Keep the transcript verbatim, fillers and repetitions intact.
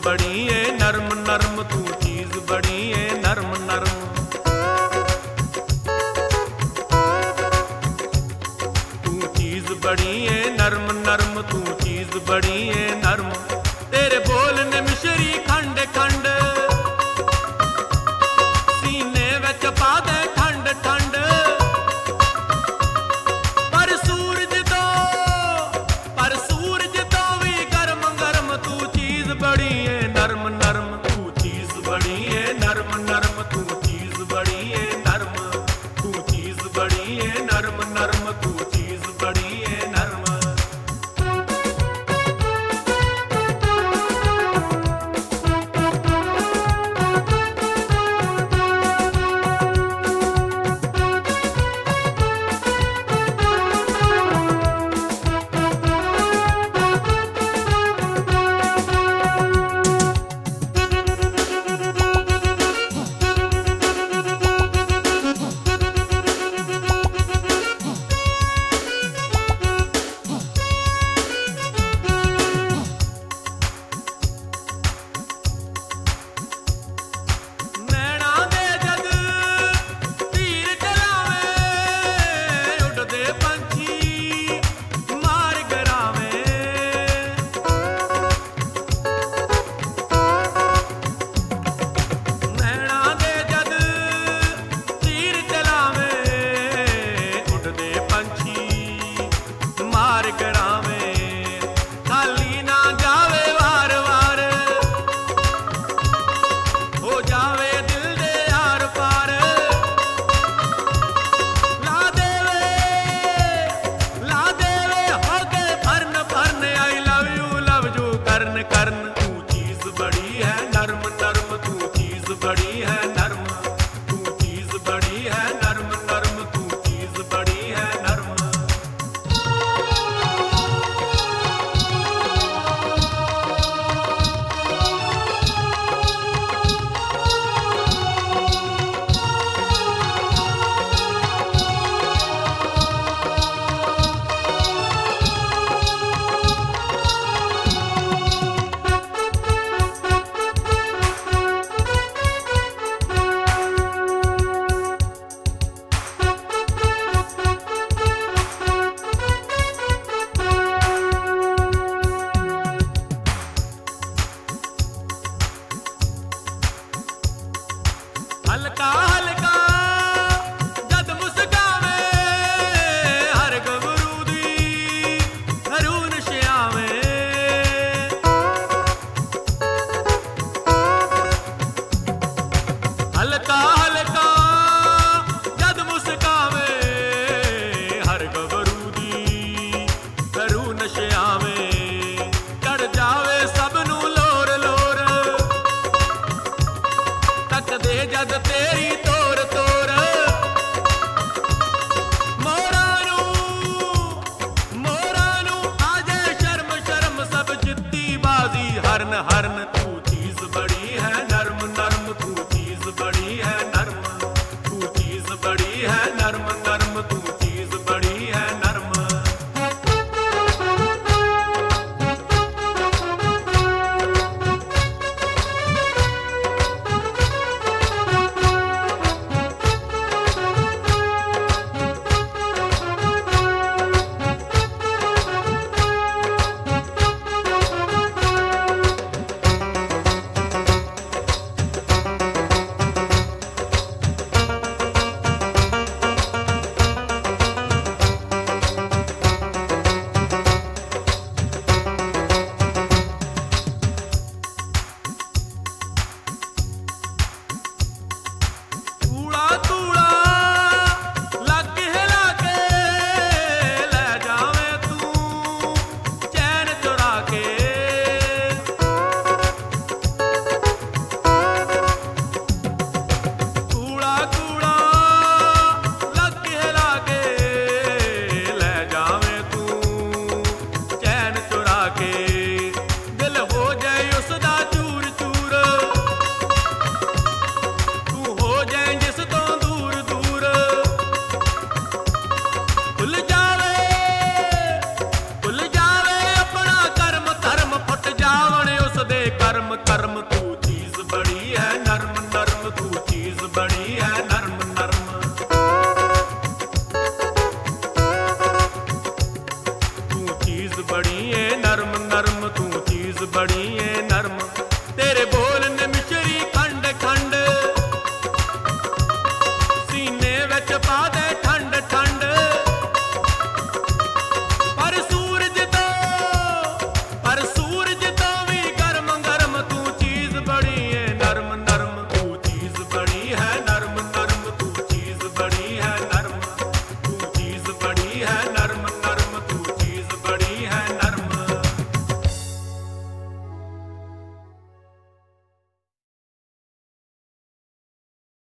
बड़ी है नरम नरम, तू चीज बड़ी है नरम नरम। तू चीज बड़ी है नरम नरम, तू चीज बड़ी है नरम। तेरे बोलने मिश्री खंड खंड, सीने विच पा दे ठंड ठंड। पर सूरज तो पर सूरज तो भी गरम गरम, तू चीज बड़ी है नरम नरम। तू चीज बड़ी है नरम नरम, तू चीज बड़ी है नरम। तू चीज बड़ी है नरम नरम, तू चीज बड़ी है नरम। है नरम